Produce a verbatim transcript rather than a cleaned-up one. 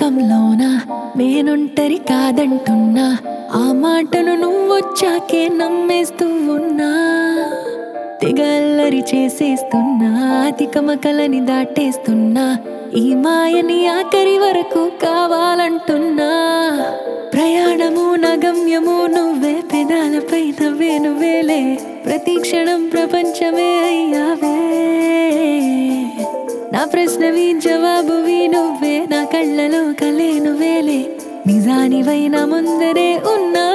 లోకంలోన నేనొంటరి కాదంటున్నా, ఆ మాటను నువ్వొచ్చాకే నమ్మేస్తూ ఉన్నా. తెగల్లరి చేసేస్తున్నా, తికమకలని దాటేస్తున్నా, ఈ మాయని ఆఖరి వరకు కావాలంటున్నా. ప్రయాణము నా గమ్యము నువ్వే, పెదాలపై నవ్వే నువ్వేలే, ప్రతి క్షణం ప్రపంచమే అయ్యావే. నా ప్రశ్నవి జవాబువి నువ్వే, నా కళ్ళలో కలే నువ్వేలే, నిజానివై నా ముందరే ఉన్నా.